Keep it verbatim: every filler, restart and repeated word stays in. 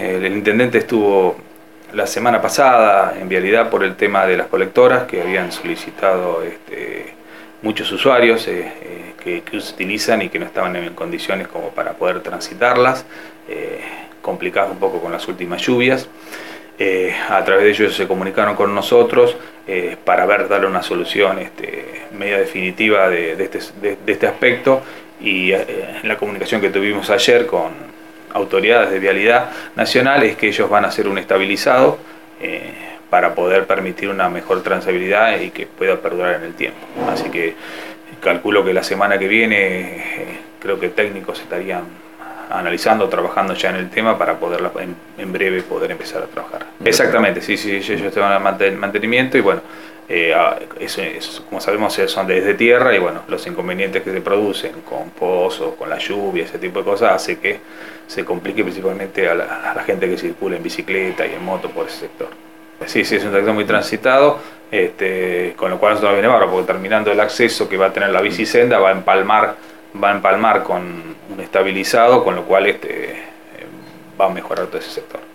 el intendente estuvo la semana pasada en Vialidad por el tema de las colectoras que habían solicitado este, muchos usuarios eh, eh, que, que utilizan y que no estaban en condiciones como para poder transitarlas, eh, complicadas un poco con las últimas lluvias. Eh, a través de ellos se comunicaron con nosotros eh, para ver, darle una solución este, media definitiva de, de, este, de, de este aspecto, y eh, en la comunicación que tuvimos ayer con autoridades de Vialidad Nacional es que ellos van a hacer un estabilizado eh, para poder permitir una mejor transabilidad y que pueda perdurar en el tiempo. Así que calculo que la semana que viene eh, creo que técnicos estarían analizando, trabajando ya en el tema para poder en, en breve poder empezar a trabajar. Exactamente, sí, sí, ellos estaban en mantenimiento y bueno, eh, eso, eso, como sabemos son desde tierra y bueno, los inconvenientes que se producen con pozos, con la lluvia, ese tipo de cosas hace que se complique principalmente a la, a la gente que circula en bicicleta y en moto por ese sector. Sí, sí, es un sector muy transitado, este, con lo cual nosotros viene ahora porque terminando el acceso que va a tener la bicisenda va a empalmar va a empalmar con un estabilizado, con lo cual este, va a mejorar todo ese sector.